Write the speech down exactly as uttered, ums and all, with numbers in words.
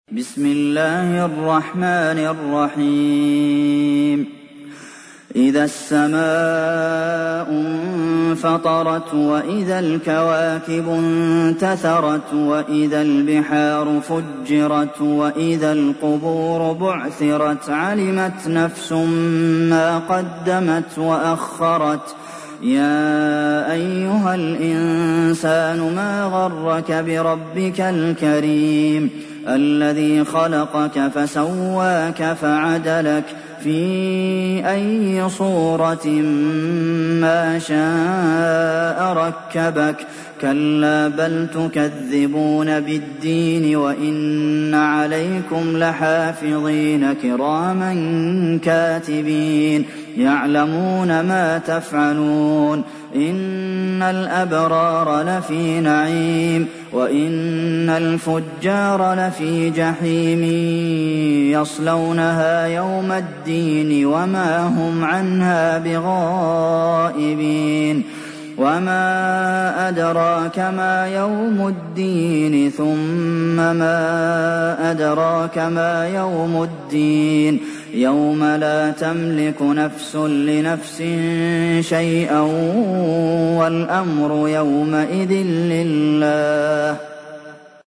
بسم الله الرحمن الرحيم إذا السماء انفطرت وإذا الكواكب انتثرت وإذا البحار فجرت وإذا القبور بعثرت علمت نفس ما قدمت وأخرت يا أيها الإنسان ما غرك بربك الكريم الذي خلقك فسواك فعدلك في أي صورة ما شاء ركبك كلا بل تكذبون بالدين وإن عليكم لحافظين كراما كاتبين يعلمون ما تفعلون إن الأبرار لفي نعيم وإن الفجار لفي جحيم يصلونها يوم الدين وما هم عنها بغائبين وما أدراك ما يوم الدين ثم ما أدراك ما يوم الدين يوم لا تملك نفس لنفس شيئا والأمر يومئذ لله